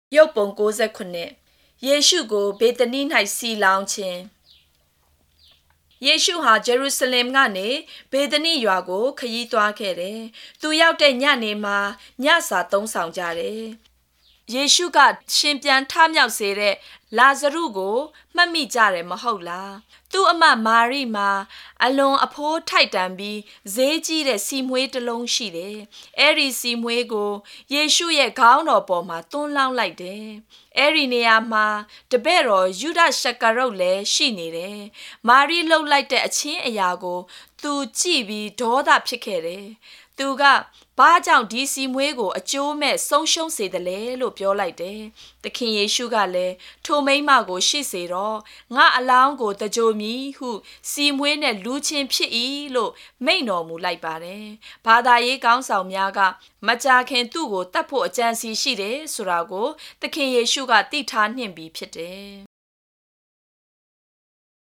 ရုပ်ပုံ69ယေရှုကိုဘေသနိ၌စီလောင်းခြင်းယေရှုဟာဂျေရုဆလင်ကနေဘေသနိရွာကိုခရီးသွားခဲ့တယ်။သူရောက်တဲ့ညနေမှာညစာသုံးဆောင်ကြတယ်။ယေရှုကရှင်ပြန်ထမြောက်စေတဲ့လာဇရုကိုမှတ်မိကြတယ်မဟုတ်လား။သူ့အမမာရိမှာအလွန်အဖိုးထိုက်တန်ပြီးဈေးကြီးတဲ့စီမွှေးတစ်လုံးရှိတယ်။အဲ့ဒီစီမွှေးကိုယေရှုရဲ့ခေါင်းတော်ပေါ်မှာသွန်းလောင်းလိုက်တယ်။အဲ့ဒီနေရာမှာတပည့်တော်ယူဒရှကာရုတ်လည်းရှိနေတယ်။မာရိလှုပ်လိုက်တဲ့အချင်းအရာကိုသူကြည့်ပြီးဒေါသဖြစ်ခဲ့တယ်။သူကဘာကြောင့်ဒီစီမွှေးကိုအကျိုးမဲ့ဆုံးရှုံးစေတယ်လဲလို့ပြောလိုက်တယ်။သခင်ယေရှုကလည်းထိုမိန်းမကိုရှိစေတော့ငါအလောင်းကိုတကြိုမည်ဟုစီမွှေးနဲ့လူချင်းဖြစ်၏လို့မိန့်တော်မူလိုက်ပါတယ်။ဘာသာရေးကောင်းဆောင်များကမကြာခင်သူ့ကိုတတ်ဖို့အကြံစီရှိတယ်ဆိုတာကိုသခင်ယေရှုကသိထားနှင့်ပြီးဖြစ်တယ်